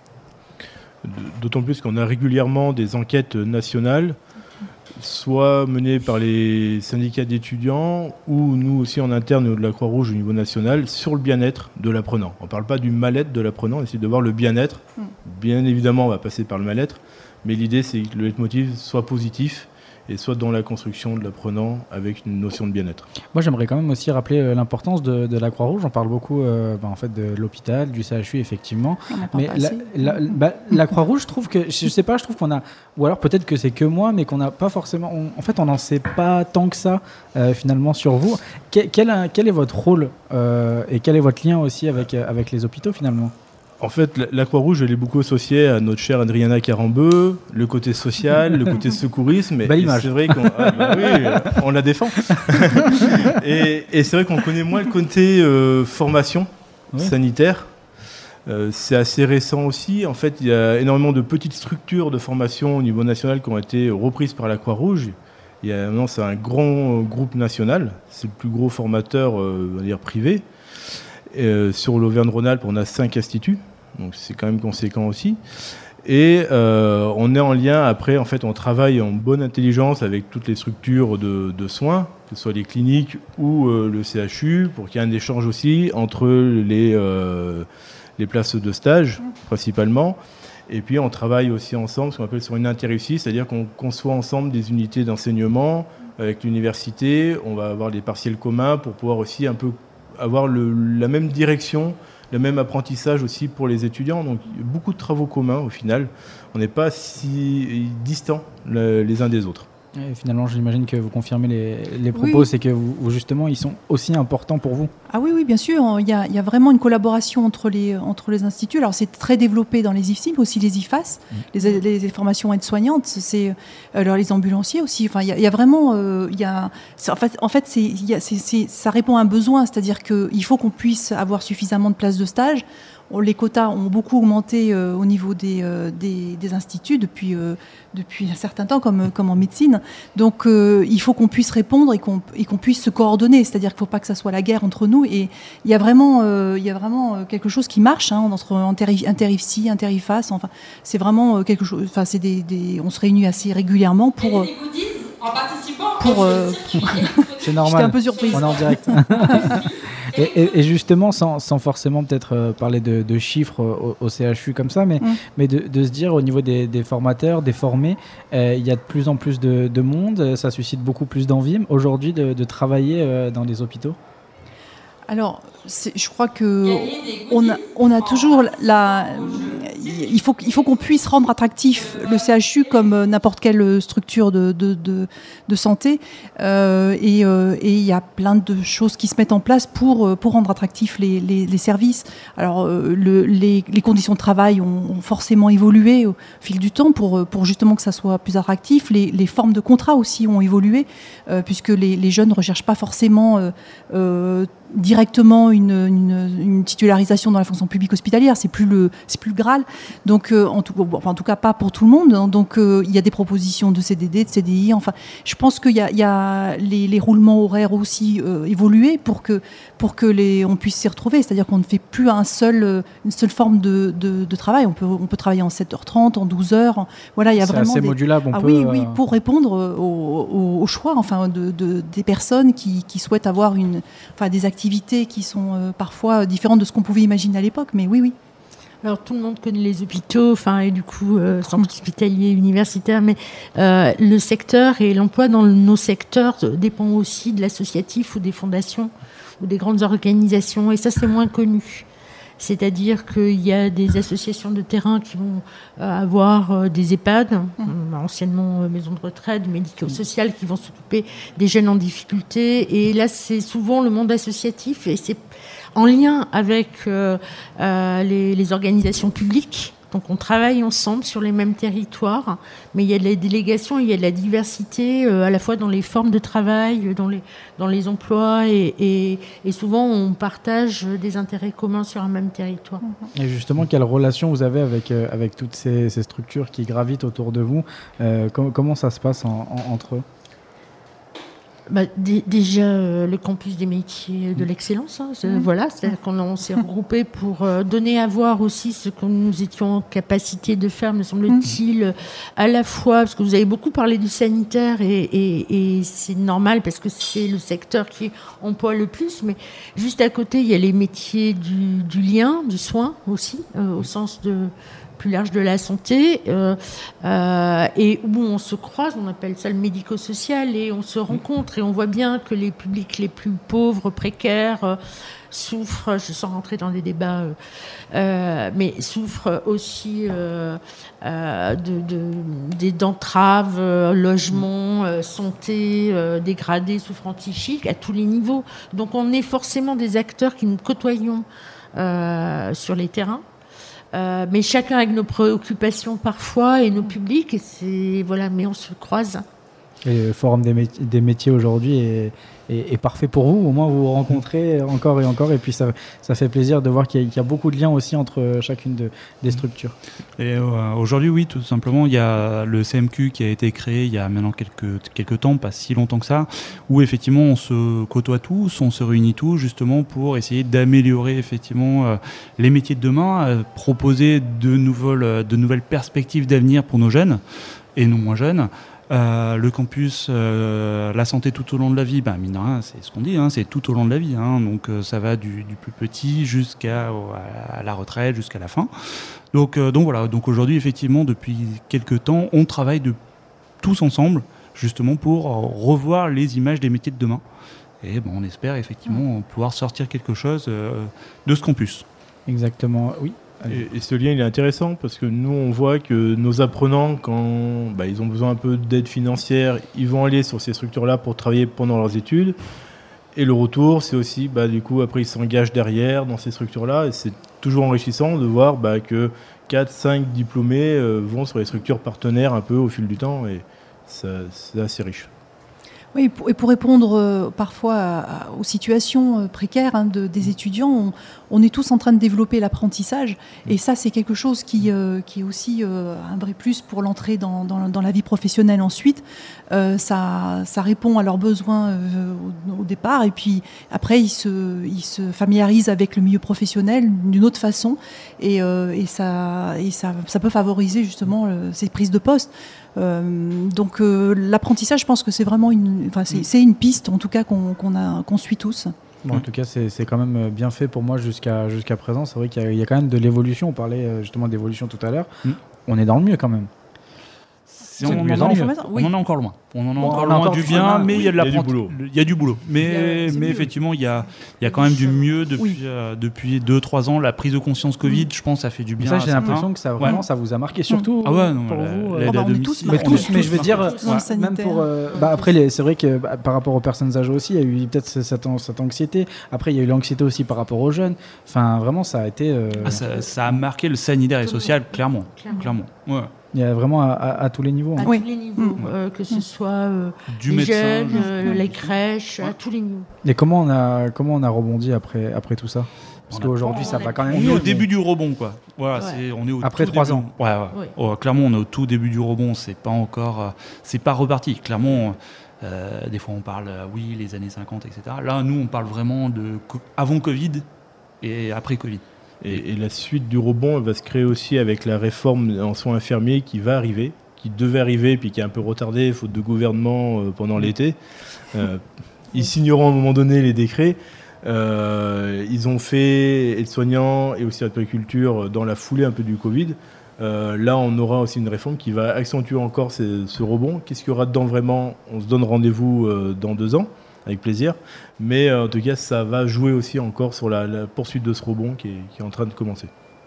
D'autant plus qu'on a régulièrement des enquêtes nationales, soit menées par les syndicats d'étudiants ou nous aussi en interne de la Croix-Rouge au niveau national, sur le bien-être de l'apprenant. On ne parle pas du mal-être de l'apprenant, on essaie de voir le bien-être. Mm. Bien évidemment, on va passer par le mal-être. Mais l'idée, c'est que le leitmotiv soit positif et soit dans la construction de l'apprenant avec une notion de bien-être. Moi, j'aimerais quand même aussi rappeler euh, l'importance de, de la Croix-Rouge. On parle beaucoup euh, bah, en fait, de l'hôpital, du C H U, effectivement. Mais la, la, bah, la Croix-Rouge, je trouve que, je sais pas, je trouve qu'on a, ou alors peut-être que c'est que moi, mais qu'on n'a pas forcément, on, en fait, on n'en sait pas tant que ça, euh, finalement, sur vous. Que, quel, quel est votre rôle euh, et quel est votre lien aussi avec, avec les hôpitaux, finalement ? En fait, la, la Croix-Rouge, elle est beaucoup associée à notre chère Adriana Carambeu, le côté social, le côté secourisme. Belle image. C'est vrai qu'on ah, bah oui, on la défend. et, et c'est vrai qu'on connaît moins le côté euh, formation oui. sanitaire. Euh, c'est assez récent aussi. En fait, il y a énormément de petites structures de formation au niveau national qui ont été reprises par la Croix-Rouge. Il y a, maintenant, c'est un grand groupe national. C'est le plus gros formateur euh, on va dire privé. Et, euh, sur l'Auvergne-Rhône-Alpes, on a cinq instituts. Donc, c'est quand même conséquent aussi. Et euh, on est en lien, après, en fait, on travaille en bonne intelligence avec toutes les structures de, de soins, que ce soit les cliniques ou euh, le C H U, pour qu'il y ait un échange aussi entre les, euh, les places de stage, principalement. Et puis, on travaille aussi ensemble, ce qu'on appelle sur une inter-réussite, c'est-à-dire qu'on conçoit ensemble des unités d'enseignement avec l'université. On va avoir des partiels communs pour pouvoir aussi un peu avoir le, la même direction, le même apprentissage aussi pour les étudiants. Donc, il y a beaucoup de travaux communs au final. On n'est pas si distants le, les uns des autres. Et finalement, j'imagine que vous confirmez les, les propos, oui. C'est que vous, vous, justement, ils sont aussi importants pour vous. Ah oui, oui, bien sûr. Il y a, il y a vraiment une collaboration entre les, entre les instituts. Alors, c'est très développé dans les I F S I, mais aussi les I F A S, mmh. les, les formations aides-soignantes, c'est, alors les ambulanciers aussi. Enfin, il y a, il y a vraiment... Euh, il y a, en fait, en fait c'est, il y a, c'est, c'est, ça répond à un besoin, c'est-à-dire qu'il faut qu'on puisse avoir suffisamment de places de stage. Les quotas ont beaucoup augmenté euh, au niveau des, euh, des, des instituts depuis, euh, depuis un certain temps, comme, comme en médecine. Donc, euh, il faut qu'on puisse répondre et qu'on, et qu'on puisse se coordonner. C'est-à-dire qu'il ne faut pas que ça soit la guerre entre nous. Et il y a vraiment, euh, il y a vraiment quelque chose qui marche hein, entre inter-I F S I, inter-I F A S. Enfin, c'est vraiment quelque chose. Enfin, c'est des, des, on se réunit assez régulièrement pour. Euh, en participant pour, euh, c'est normal. J'étais un peu surprise. On est en direct. et, et, et justement, sans, sans forcément peut-être euh, parler de, de chiffres au, au C H U comme ça, mais, mm. mais de, de se dire au niveau des, des formateurs, des formés, euh, il y a de plus en plus de, de monde, ça suscite beaucoup plus d'envie aujourd'hui de, de travailler euh, dans les hôpitaux. Alors, c'est, je crois que on a, on a toujours la. Il faut, il faut qu'on puisse rendre attractif le C H U comme n'importe quelle structure de, de, de, de santé. Euh, et, euh, et il y a plein de choses qui se mettent en place pour, pour rendre attractifs les, les, les services. Alors, euh, le, les, les conditions de travail ont, ont forcément évolué au fil du temps pour, pour justement que ça soit plus attractif. Les, les formes de contrats aussi ont évolué, euh, puisque les, les jeunes ne recherchent pas forcément euh, euh, directement une, une, une titularisation dans la fonction publique hospitalière. C'est plus le, c'est plus le Graal. Donc, euh, en, tout, enfin, en tout cas, pas pour tout le monde. Donc, euh, il y a des propositions de C D D, de C D I. Enfin, je pense qu'il y a, il y a les, les roulements horaires aussi euh, évolués pour que, pour que les, on puisse s'y retrouver. C'est-à-dire qu'on ne fait plus un seul, une seule forme de, de, de travail. On peut, on peut travailler en sept heures trente, en douze heures. Voilà, il y a c'est vraiment assez des... modulable. On ah peut, oui, oui, euh... pour répondre au, au, au choix, enfin, de, de, des personnes qui, qui souhaitent avoir une, enfin, des activités qui sont euh, parfois différentes de ce qu'on pouvait imaginer à l'époque. Mais oui, oui. Alors tout le monde connaît les hôpitaux, enfin et du coup euh, centres hospitaliers, universitaires, mais euh, le secteur et l'emploi dans nos secteurs dépend aussi de l'associatif ou des fondations ou des grandes organisations, et ça c'est moins connu. C'est-à-dire qu'il y a des associations de terrain qui vont euh, avoir euh, des EHPAD, mmh. anciennement euh, maisons de retraite, médico-sociales, qui vont s'occuper des jeunes en difficulté. Et là, c'est souvent le monde associatif, et c'est en lien avec euh, euh, les, les organisations publiques. Donc on travaille ensemble sur les mêmes territoires, mais il y a de la délégation, il y a de la diversité euh, à la fois dans les formes de travail, dans les, dans les emplois, et, et, et souvent on partage des intérêts communs sur un même territoire. Et justement, quelle relation vous avez avec, euh, avec toutes ces, ces structures qui gravitent autour de vous euh, com- Comment ça se passe en, en, entre eux? Bah, d- déjà euh, le campus des métiers de l'excellence, hein, c'est, mmh. voilà, c'est-à-dire qu'on on s'est regroupés pour euh, donner à voir aussi ce que nous étions en capacité de faire, me semble-t-il, mmh. à la fois, parce que vous avez beaucoup parlé du sanitaire, et, et, et c'est normal parce que c'est le secteur qui emploie le plus, mais juste à côté il y a les métiers du, du lien, du soin aussi, euh, au sens de plus large de la santé, euh, euh, et où on se croise, on appelle ça le médico-social, et on se rencontre, et on voit bien que les publics les plus pauvres, précaires, euh, souffrent, je sens rentrer dans des débats, euh, euh, mais souffrent aussi euh, euh, de, de, des d'entraves, euh, logement, euh, santé euh, dégradée, souffrance psychique, à tous les niveaux. Donc on est forcément des acteurs qui nous côtoyons euh, sur les terrains. Euh, mais chacun avec nos préoccupations parfois et nos publics, et c'est voilà, mais on se croise. Et le forum des, métiers, des métiers aujourd'hui est, est, est parfait pour vous. Au moins, vous vous rencontrez encore et encore. Et puis, ça, ça fait plaisir de voir qu'il y, a, qu'il y a beaucoup de liens aussi entre chacune de, des structures. Et euh, aujourd'hui, oui, tout simplement, il y a le C M Q qui a été créé il y a maintenant quelques, quelques temps, pas si longtemps que ça, où effectivement, on se côtoie tous, on se réunit tous, justement, pour essayer d'améliorer effectivement euh, les métiers de demain, euh, proposer de nouvelles, de nouvelles perspectives d'avenir pour nos jeunes et nos moins jeunes. Euh, le campus, euh, la santé tout au long de la vie, ben, mine de rien, c'est ce qu'on dit, hein, c'est tout au long de la vie. Hein, donc euh, ça va du, du plus petit jusqu'à à la retraite, jusqu'à la fin. Donc, euh, donc voilà, donc aujourd'hui, effectivement, depuis quelques temps, on travaille de, tous ensemble, justement, pour euh, revoir les images des métiers de demain. Et bon, on espère effectivement pouvoir sortir quelque chose euh, de ce campus. Exactement, oui. Et, et ce lien il est intéressant parce que nous on voit que nos apprenants quand bah, ils ont besoin un peu d'aide financière, ils vont aller sur ces structures-là pour travailler pendant leurs études et le retour c'est aussi bah, du coup après ils s'engagent derrière dans ces structures-là et c'est toujours enrichissant de voir bah, que quatre cinq diplômés euh, vont sur les structures partenaires un peu au fil du temps et ça, c'est assez riche. Oui, et pour répondre euh, parfois à, à, aux situations euh, précaires hein, de, des étudiants, on, on est tous en train de développer l'apprentissage et ça c'est quelque chose qui, euh, qui est aussi euh, un vrai plus pour l'entrée dans, dans, dans la vie professionnelle ensuite. Euh, ça, ça répond à leurs besoins euh, au, au départ et puis après ils se, ils se familiarisent avec le milieu professionnel d'une autre façon et, euh, et, ça, et ça, ça peut favoriser justement euh, ces prises de poste. Euh, donc euh, l'apprentissage, je pense que c'est vraiment une, enfin, c'est, c'est une piste, en tout cas qu'on, qu'on, a, qu'on suit tous. Bon, en tout cas, c'est, c'est quand même bien fait pour moi jusqu'à, jusqu'à présent. C'est vrai qu'il y a, il y a quand même de l'évolution. On parlait justement d'évolution tout à l'heure. Mm. On est dans le mieux quand même. Si on, on, en, oui. on en est encore loin. On en est encore loin encore du bien, mais oui. il y a de l'apprentissage. Il y a du boulot. Mais, mais mieux. effectivement, il y a, il y a quand même du mieux depuis, oui. euh, depuis deux trois ans. La prise de conscience Covid, oui. je pense, ça fait du bien. Ça, j'ai l'impression que ça, vraiment, ouais. ça vous a marqué, surtout ah ouais, non, pour la, vous. L'aide euh, à domicile. Mais tous, mais je veux dire, même pour. Bah, après, les, c'est vrai que bah, par rapport aux personnes âgées aussi, il y a eu peut-être cette, cette anxiété. Après, il y a eu l'anxiété aussi par rapport aux jeunes. Enfin, vraiment, ça a été. Euh, ah, ça, ça a marqué le sanitaire et social, clairement. Clairement. Ouais. Il y a vraiment à, à, à tous les niveaux. À hein. oui. tous les niveaux, mmh. euh, que ce soit euh, du les médecin, jeunes, euh, les crèches, ouais. à tous les niveaux. Et comment on a, comment on a rebondi après, après tout ça ? Parce qu'aujourd'hui, ça va quand même. On mieux, est au mais... début du rebond, quoi. Voilà, ouais. c'est, on est au après trois ans. Ouais, ouais. Oui. Oh, clairement, on est au tout début du rebond. C'est pas encore, euh, c'est pas reparti. Clairement, euh, des fois, on parle, euh, oui, les années cinquante, et cetera. Là, nous, on parle vraiment de co- avant Covid et après Covid. Et, et la suite du rebond va se créer aussi avec la réforme en soins infirmiers qui va arriver, qui devait arriver puis qui est un peu retardée faute de gouvernement euh, pendant l'été. Euh, ils signeront à un moment donné les décrets. Euh, ils ont fait aides-soignants et aussi agriculture dans la foulée un peu du Covid. Euh, là, on aura aussi une réforme qui va accentuer encore ces, ce rebond. Qu'est-ce qu'il y aura dedans vraiment ? On se donne rendez-vous euh, dans deux ans. Avec plaisir, mais euh, en tout cas ça va jouer aussi encore sur la, la poursuite de ce rebond qui est, qui est en train de commencer.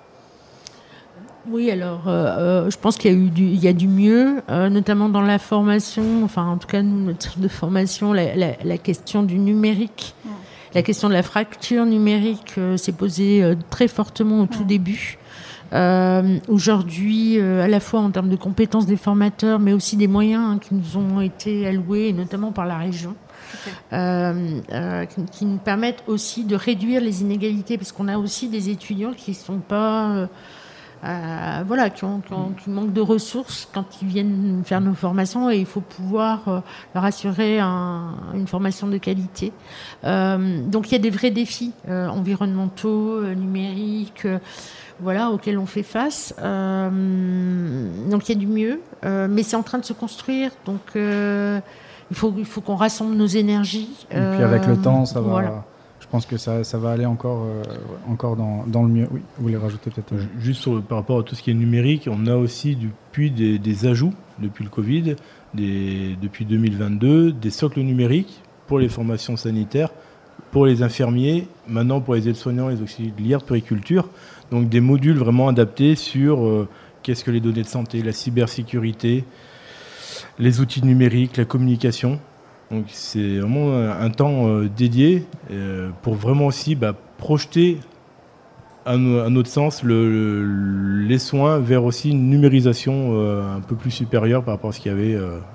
Oui, alors euh, euh, je pense qu'il y a eu du, il y a du mieux, euh, notamment dans la formation, enfin en tout cas nous, notre type de formation, la, la, la question du numérique, ouais. la question de la fracture numérique euh, s'est posée euh, très fortement au tout ouais. début. Euh, aujourd'hui, euh, à la fois en termes de compétences des formateurs, mais aussi des moyens hein, qui nous ont été alloués, et notamment par la région. Okay. Euh, euh, qui, qui nous permettent aussi de réduire les inégalités, parce qu'on a aussi des étudiants qui sont pas, euh, euh, voilà, qui, ont, qui, ont, qui manquent de ressources quand ils viennent faire nos formations, et il faut pouvoir euh, leur assurer un, une formation de qualité. Euh, donc il y a des vrais défis euh, environnementaux, euh, numériques. Euh, Voilà, auxquels on fait face. Euh, donc il y a du mieux, euh, mais c'est en train de se construire. Donc euh, il faut, il faut qu'on rassemble nos énergies. Et euh, puis avec le temps, ça va. Voilà. Je pense que ça, ça va aller encore, euh, encore dans, dans le mieux. Oui, vous voulez rajouter peut-être euh... Juste sur, par rapport à tout ce qui est numérique, on a aussi depuis des, des ajouts depuis le Covid, des, depuis deux mille vingt-deux, des socles numériques pour les formations sanitaires, pour les infirmiers, maintenant pour les aides-soignants, les auxiliaires de puériculture. Donc des modules vraiment adaptés sur euh, qu'est-ce que les données de santé, la cybersécurité, les outils numériques, la communication. Donc c'est vraiment un, un temps euh, dédié euh, pour vraiment aussi bah, projeter à, no- à notre sens le, le, les soins vers aussi une numérisation euh, un peu plus supérieure par rapport à ce qu'il y avait euh, avant.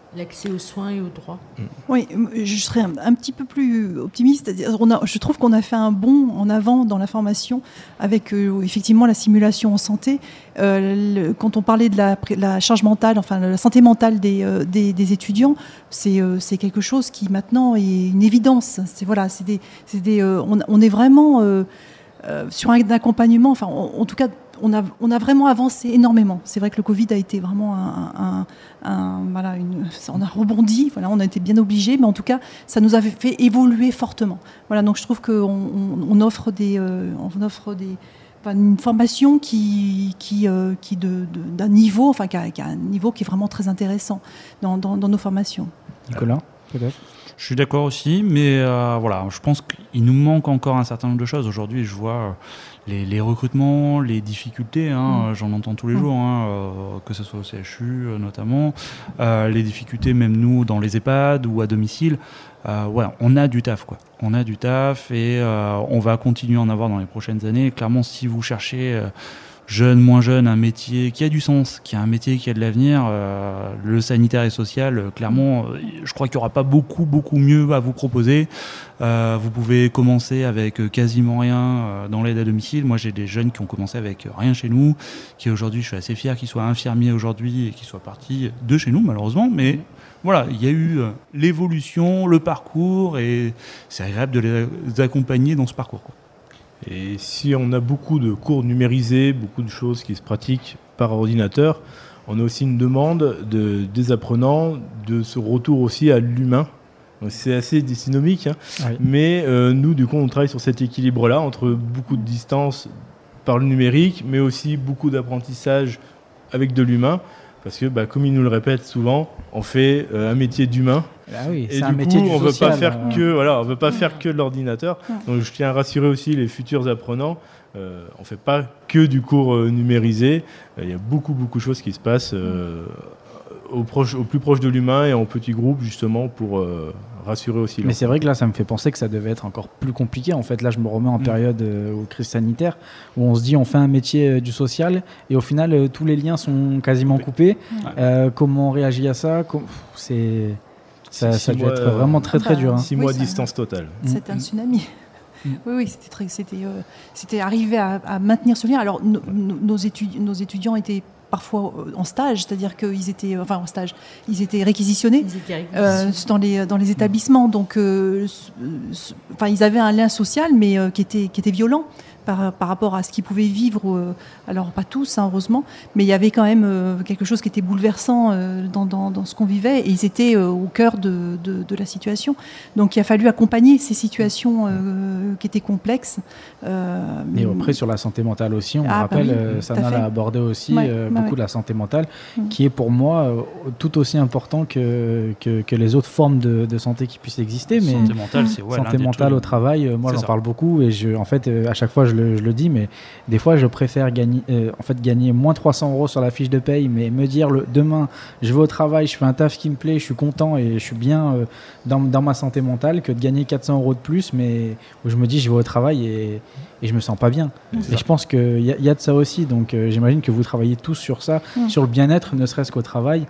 l'accès aux soins et aux droits. Oui, je serais un, un petit peu plus optimiste. C'est-à-dire, on a, je trouve qu'on a fait un bond en avant dans la formation avec euh, effectivement la simulation en santé. Euh, le, quand on parlait de la, la charge mentale, enfin la santé mentale des, euh, des, des étudiants, c'est, euh, c'est quelque chose qui maintenant est une évidence. C'est, voilà, c'est des, c'est des, euh, on, on est vraiment euh, euh, sur un accompagnement, enfin en, en tout cas, On a, on a vraiment avancé énormément. C'est vrai que le Covid a été vraiment un, un, un, voilà, une, on a rebondi, voilà, on a été bien obligés, mais en tout cas, ça nous a fait évoluer fortement. Voilà, donc je trouve qu'on on, on offre des, euh, on offre des, enfin, une formation qui, qui, euh, qui de, de, d'un niveau, enfin, qui a, qui a un niveau qui est vraiment très intéressant dans, dans, dans nos formations. Nicolas, peut-être. Je suis d'accord aussi, mais euh, voilà, je pense qu'il nous manque encore un certain nombre de choses. Aujourd'hui, je vois euh, les, les recrutements, les difficultés, hein, mmh. j'en entends tous les mmh. jours, hein, euh, que ce soit au C H U euh, notamment, euh, les difficultés même nous dans les EHPAD ou à domicile. Euh, ouais, on a du taf, quoi. On a du taf et euh, on va continuer à en avoir dans les prochaines années. Clairement, si vous cherchez euh, jeune, moins jeune, un métier qui a du sens, qui a un métier qui a de l'avenir, euh, le sanitaire et social, euh, clairement, euh, je crois qu'il n'y aura pas beaucoup, beaucoup mieux à vous proposer. Euh, vous pouvez commencer avec quasiment rien euh, dans l'aide à domicile. Moi, j'ai des jeunes qui ont commencé avec rien chez nous, qui aujourd'hui, je suis assez fier qu'ils soient infirmiers aujourd'hui et qu'ils soient partis de chez nous, malheureusement, mais voilà, il y a eu euh, l'évolution, le parcours, et c'est agréable de les accompagner dans ce parcours, quoi. Et si on a beaucoup de cours numérisés, beaucoup de choses qui se pratiquent par ordinateur, on a aussi une demande de, des apprenants de ce retour aussi à l'humain. Donc c'est assez dystonomique, hein. Oui. Mais euh, nous, du coup, on travaille sur cet équilibre-là entre beaucoup de distance par le numérique, mais aussi beaucoup d'apprentissage avec de l'humain. Parce que, bah, comme ils nous le répètent souvent, on fait euh, un métier d'humain. Ah oui, et c'est du un coup, métier du on ne veut social, pas faire euh... que, voilà, on veut pas faire que de l'ordinateur. Donc, je tiens à rassurer aussi les futurs apprenants. Euh, on ne fait pas que du cours euh, numérisé. Il euh, y a beaucoup, beaucoup de choses qui se passent euh, au, proche, au plus proche de l'humain et en petits groupes, justement, pour euh, rassurer aussi. Mais c'est vrai que là, ça me fait penser que ça devait être encore plus compliqué. En fait, là, je me remets en mmh. période euh, aux crises sanitaires où on se dit on fait un métier euh, du social et au final, euh, tous les liens sont quasiment oui. coupés. Ouais. Euh, comment on réagit à ça? Com- c'est... Ça, ça doit être vraiment très, très dur. Hein. Six oui, mois ça, de distance totale. C'était mmh. un tsunami. Mmh. Oui, oui, c'était, très, c'était, euh, c'était arrivé à, à maintenir ce lien. Alors, no, no, nos, étudi- nos étudiants étaient parfois en stage, c'est-à-dire qu'ils étaient, enfin en stage, ils étaient réquisitionnés, ils étaient réquisitionnés. Euh, dans les dans les établissements. Donc, euh, enfin, ils avaient un lien social, mais euh, qui était qui était violent. Par, par rapport à ce qu'ils pouvaient vivre, euh, alors pas tous, hein, heureusement, mais il y avait quand même euh, quelque chose qui était bouleversant euh, dans, dans, dans ce qu'on vivait, et ils étaient euh, au cœur de, de, de la situation. Donc il a fallu accompagner ces situations euh, qui étaient complexes. Euh, et après, sur la santé mentale aussi, on ah, me rappelle, bah oui, euh, Sana l'a abordé aussi, ouais, euh, bah beaucoup ouais. de la santé mentale, mmh. qui est pour moi euh, tout aussi important que, que, que les autres formes de, de santé qui puissent exister. Mais santé mentale, c'est ouais, santé mentale au travail, euh, moi c'est j'en ça. parle beaucoup, et je, en fait, euh, à chaque fois, je le, je le dis, mais des fois je préfère gagner, euh, en fait, gagner moins trois cents euros sur la fiche de paye, mais me dire le, demain je vais au travail, je fais un taf qui me plaît, je suis content et je suis bien euh, dans, dans ma santé mentale, que de gagner quatre cents euros de plus, mais où je me dis je vais au travail et, et je me sens pas bien. C'est et ça. Je pense qu'il y, y a de ça aussi, donc euh, j'imagine que vous travaillez tous sur ça, mmh. sur le bien-être, ne serait-ce qu'au travail,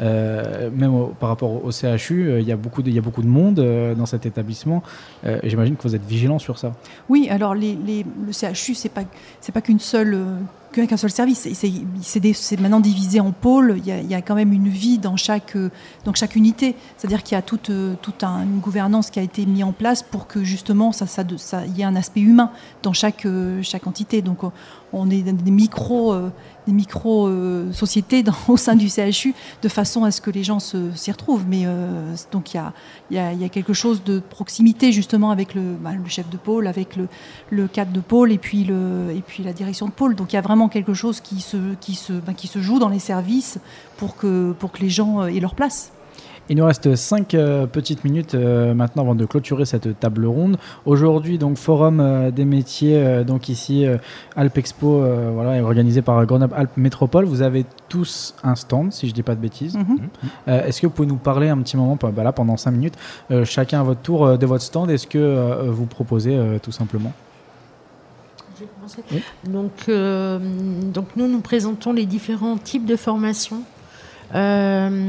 euh, même au, par rapport au C H U, il euh, y a beaucoup de, y a beaucoup de monde euh, dans cet établissement, euh, et j'imagine que vous êtes vigilants sur ça. Oui, alors les, les, le C H U, c'est pas c'est pas qu'une seule euh, qu'un seul service. C'est, c'est, c'est, des, c'est maintenant divisé en pôles. Il y, a, il y a quand même une vie dans chaque, dans chaque unité. C'est-à-dire qu'il y a toute, toute un, une gouvernance qui a été mise en place pour que justement ça, ça, ça, il y ait un aspect humain dans chaque, chaque entité. Donc on est des micro, euh, des micro euh, sociétés dans, au sein du C H U, de façon à ce que les gens se, s'y retrouvent. Mais euh, donc il y a, il y a, il y a quelque chose de proximité justement avec le, bah, le chef de pôle, avec le, le cadre de pôle et puis, le, et puis la direction de pôle. Donc il y a vraiment quelque chose qui se, qui se, bah, qui se joue dans les services pour que, pour que les gens aient leur place. Il nous reste cinq euh, petites minutes euh, maintenant avant de clôturer cette table ronde. Aujourd'hui, donc forum euh, des métiers, euh, donc ici euh, Alp Expo, euh, voilà, est organisé par Grenoble Alpes Métropole. Vous avez tous un stand, si je ne dis pas de bêtises. Mm-hmm. Euh, est-ce que vous pouvez nous parler un petit moment, bah, là, pendant cinq minutes, euh, chacun à votre tour euh, de votre stand, est-ce que euh, vous proposez euh, tout simplement? Je vais commencer. Oui. Donc, euh, donc nous, nous présentons les différents types de formations. Euh,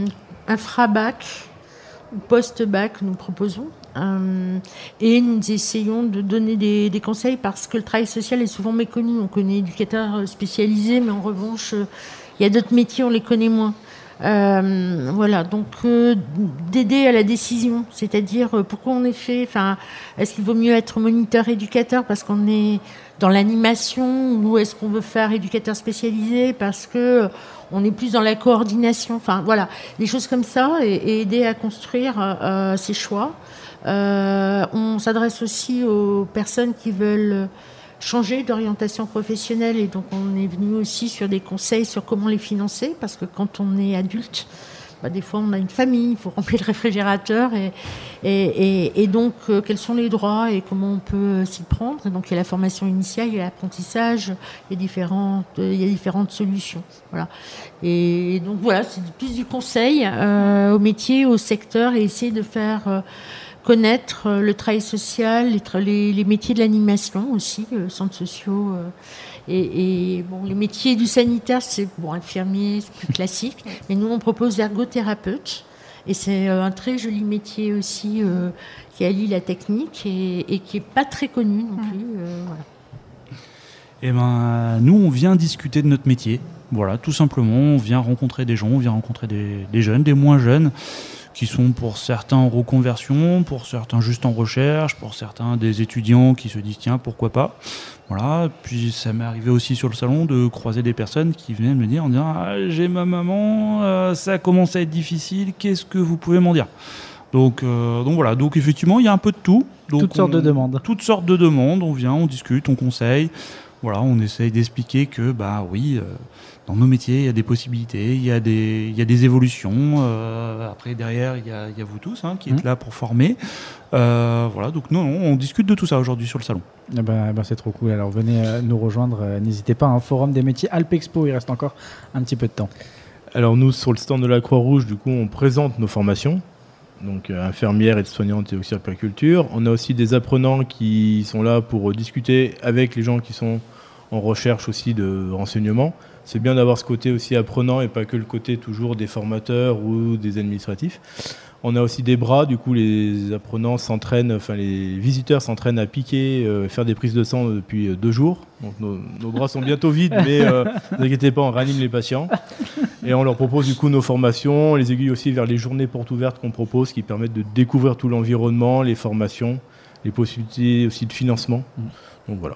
infra-bac ou post-bac, nous proposons. Euh, et nous essayons de donner des, des conseils parce que le travail social est souvent méconnu. On connaît éducateurs spécialisés, mais en revanche, il y a d'autres métiers, on les connaît moins. Euh, voilà, donc euh, d'aider à la décision, c'est-à-dire euh, pourquoi on est fait, enfin, est-ce qu'il vaut mieux être moniteur éducateur parce qu'on est dans l'animation ou est-ce qu'on veut faire éducateur spécialisé parce que euh, on est plus dans la coordination, enfin voilà, des choses comme ça et, et aider à construire euh, ces choix. Euh, on s'adresse aussi aux personnes qui veulent changer d'orientation professionnelle et donc on est venu aussi sur des conseils sur comment les financer parce que quand on est adulte, bah, des fois on a une famille, il faut remplir le réfrigérateur et, et, et, et donc euh, quels sont les droits et comment on peut s'y prendre. Et donc il y a la formation initiale, il y a l'apprentissage, il y a différentes, il y a différentes solutions. Voilà. Et donc voilà, c'est plus du conseil euh, au métier, au secteur et essayer de faire euh, connaître le travail social, les, les, les métiers de l'animation aussi, euh, centres sociaux. Euh, et, et bon, les métiers du sanitaire, c'est bon, infirmier, c'est plus classique. Mais nous, on propose ergothérapeute. Et c'est euh, un très joli métier aussi euh, qui allie la technique et, et qui n'est pas très connu non plus. Euh, voilà. Eh ben, nous, on vient discuter de notre métier. Voilà, tout simplement, on vient rencontrer des gens, on vient rencontrer des, des jeunes, des moins jeunes, qui sont pour certains en reconversion, pour certains juste en recherche, pour certains des étudiants qui se disent tiens, pourquoi pas. Voilà. Puis ça m'est arrivé aussi sur le salon de croiser des personnes qui venaient me dire en disant ah, j'ai ma maman, euh, ça commence à être difficile, qu'est-ce que vous pouvez m'en dire ? Donc, euh, donc voilà, donc effectivement il y a un peu de tout. Donc, toutes sortes on, de demandes. Toutes sortes de demandes, on vient, on discute, on conseille. Voilà, on essaye d'expliquer que bah oui, euh, dans nos métiers il y a des possibilités, il y a des, il y a des évolutions. Euh, après derrière il y a, il y a vous tous hein, qui mmh. êtes là pour former. Euh, voilà, donc non, non, on discute de tout ça aujourd'hui sur le salon. Eh ben, eh ben, c'est trop cool. Alors venez euh, nous rejoindre. Euh, n'hésitez pas. Un forum des métiers Alpexpo. Il reste encore un petit peu de temps. Alors nous sur le stand de la Croix-Rouge, du coup, on présente nos formations. Donc euh, infirmières, aides-soignantes et auxiliaires de puériculture. On a aussi des apprenants qui sont là pour discuter avec les gens qui sont en recherche aussi de renseignements. C'est bien d'avoir ce côté aussi apprenant et pas que le côté toujours des formateurs ou des administratifs. On a aussi des bras, du coup les apprenants s'entraînent, enfin les visiteurs s'entraînent à piquer, euh, faire des prises de sang depuis euh, deux jours. Donc nos, nos bras sont bientôt vides, mais euh, ne vous inquiétez pas, on réanime les patients. Et on leur propose du coup nos formations, on les aiguille aussi vers les journées portes ouvertes qu'on propose, qui permettent de découvrir tout l'environnement, les formations, les possibilités aussi de financement. Donc voilà.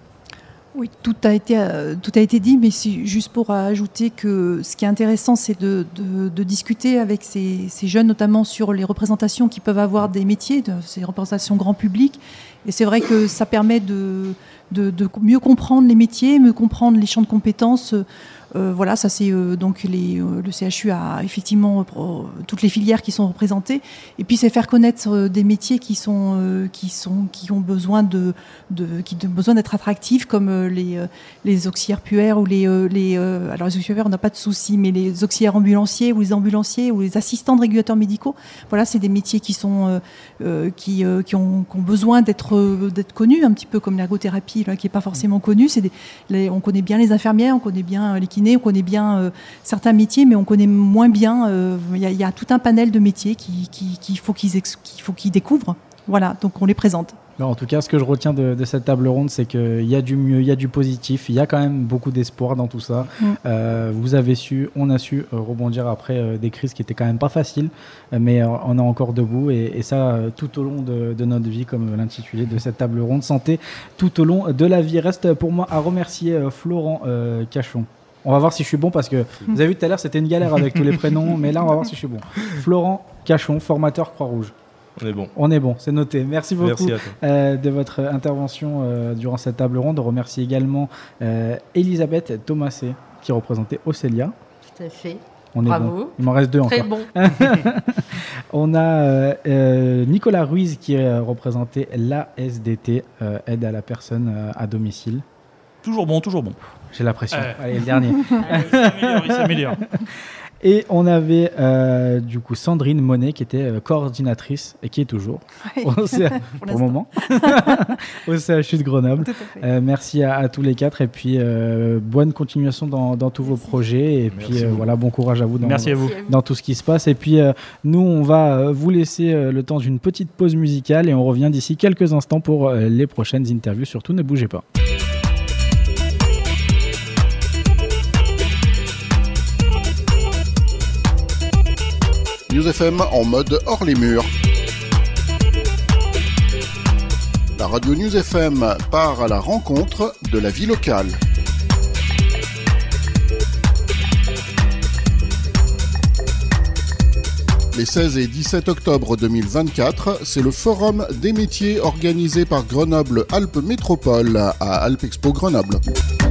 Oui, tout a été, euh, tout a été dit, mais c'est juste pour ajouter que ce qui est intéressant, c'est de, de, de discuter avec ces, ces jeunes, notamment sur les représentations qu'ils peuvent avoir des métiers, de, ces représentations grand public. Et c'est vrai que ça permet de, de, de mieux comprendre les métiers, mieux comprendre les champs de compétences. Euh, voilà, ça c'est euh, donc les, euh, le C H U a effectivement euh, toutes les filières qui sont représentées. Et puis c'est faire connaître euh, des métiers qui sont euh, qui sont qui ont besoin de, de qui ont besoin d'être attractifs, comme euh, les euh, les auxiliaires puères ou les euh, les euh, alors les auxiliaires puères on n'a pas de souci, mais les auxiliaires ambulanciers ou les ambulanciers ou les assistants de régulateurs médicaux. Voilà, c'est des métiers qui sont euh, euh, qui euh, qui ont, qui ont besoin d'être euh, d'être connus, un petit peu comme l'ergothérapie là, qui est pas forcément connue. C'est des, les, on connaît bien les infirmières, on connaît bien les kinés, on connaît bien euh, certains métiers, mais on connaît moins bien. Il euh, y, y a tout un panel de métiers qu'il qui, qui faut qu'ils ex- qu'il faut qu'ils découvrent. Voilà, donc on les présente. Non, en tout cas, ce que je retiens de, de cette table ronde, c'est qu'il y a du mieux, il y a du positif, il y a quand même beaucoup d'espoir dans tout ça. Mm. Euh, vous avez su, on a su euh, rebondir après euh, des crises qui étaient quand même pas faciles, euh, mais euh, on est encore debout et, et ça euh, tout au long de, de notre vie, comme l'intitulé de cette table ronde, santé tout au long de la vie. Reste pour moi à remercier euh, Florent euh, Cachon. On va voir si je suis bon parce que vous avez vu tout à l'heure, c'était une galère avec tous les prénoms, mais là, on va voir si je suis bon. Florent Cachon, formateur Croix-Rouge. On est bon. On est bon, c'est noté. Merci beaucoup Merci euh, de votre intervention euh, durant cette table ronde. On remercie également euh, Elisabeth Thomasé qui représentait Océlia. Tout à fait. On est Bravo. Bon. Il m'en reste deux Très encore. Très bon. On a euh, euh, Nicolas Ruiz qui euh, représentait l'A S D T, euh, aide à la personne euh, à domicile. Toujours bon, toujours bon. J'ai la pression. Euh. Allez, le dernier. Allez, il s'améliore, il s'améliore. Et on avait euh, du coup Sandrine Monet qui était euh, coordinatrice et qui est toujours Ouais. au C- Pour pour le moment au C H U de Grenoble. Tout à fait. Euh, merci à, à tous les quatre et puis euh, bonne continuation dans, dans tous vos projets et Merci puis euh, beaucoup. voilà, bon courage à vous dans, Merci à vous. dans tout ce qui se passe. Et puis euh, nous, on va euh, vous laisser euh, le temps d'une petite pause musicale et on revient d'ici quelques instants pour euh, les prochaines interviews. Surtout, ne bougez pas. News F M en mode hors les murs. La radio News F M part à la rencontre de la vie locale. Les seize et dix-sept octobre deux mille vingt-quatre, c'est le Forum des métiers organisé par Grenoble Alpes Métropole à Alpexpo Grenoble.